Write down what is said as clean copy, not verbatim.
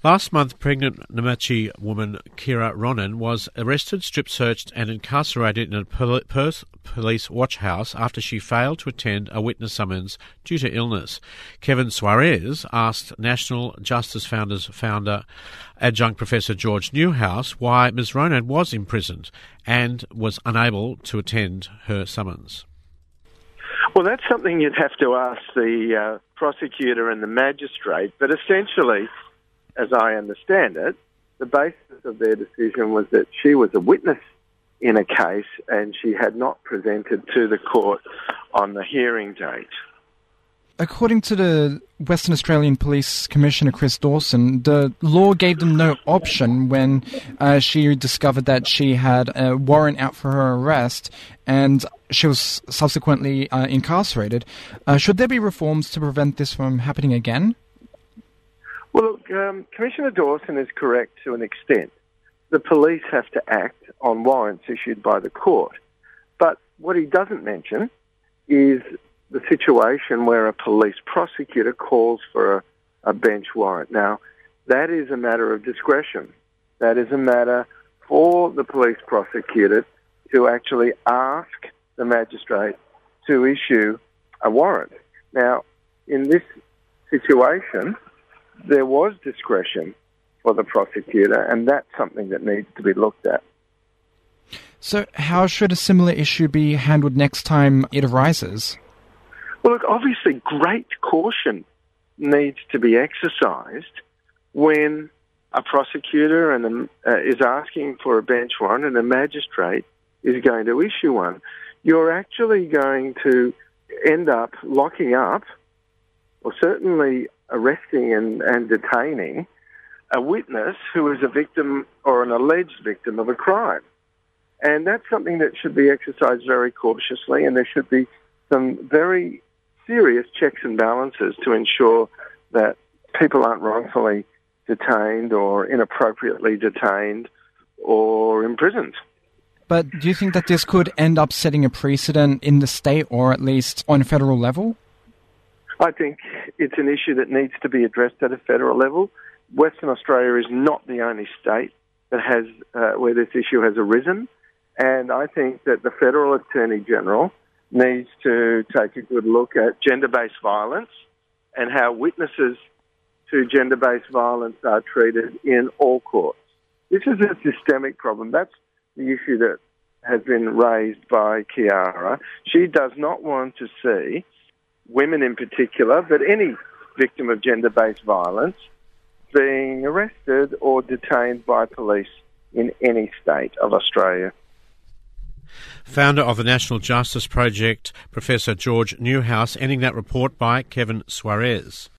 Last month, pregnant Namachi woman Kira Ronan was arrested, strip-searched and incarcerated in a Perth police watch house after she failed to attend a witness summons due to illness. Kevin Suarez asked National Justice Founders founder, adjunct Professor George Newhouse, why Ms Ronan was imprisoned and was unable to attend her summons. Well, that's something you'd have to ask the prosecutor and the magistrate, but essentially, as I understand it, the basis of their decision was that she was a witness in a case and she had not presented to the court on the hearing date. According to the Western Australian Police Commissioner Chris Dawson, the law gave them no option when she discovered that she had a warrant out for her arrest and she was subsequently incarcerated. Should there be reforms to prevent this from happening again? Well, look, Commissioner Dawson is correct to an extent. The police have to act on warrants issued by the court. But what he doesn't mention is the situation where a police prosecutor calls for a bench warrant. Now, that is a matter of discretion. That is a matter for the police prosecutor to actually ask the magistrate to issue a warrant. Now, in this situation, there was discretion for the prosecutor, and that's something that needs to be looked at. So how should a similar issue be handled next time it arises? Well, look, obviously great caution needs to be exercised when a prosecutor is asking for a bench warrant and a magistrate is going to issue one. You're actually going to end up locking up, or certainly arresting and detaining a witness who is a victim or an alleged victim of a crime. And that's something that should be exercised very cautiously, and there should be some very serious checks and balances to ensure that people aren't wrongfully detained or inappropriately detained or imprisoned. But do you think that this could end up setting a precedent in the state or at least on a federal level? I think it's an issue that needs to be addressed at a federal level. Western Australia is not the only state that has where this issue has arisen, and I think that the Federal Attorney General needs to take a good look at gender-based violence and how witnesses to gender-based violence are treated in all courts. This is a systemic problem. That's the issue that has been raised by Kiara. She does not want to see women in particular, but any victim of gender-based violence, being arrested or detained by police in any state of Australia. Founder of the National Justice Project, Professor George Newhouse, ending that report by Kevin Suarez.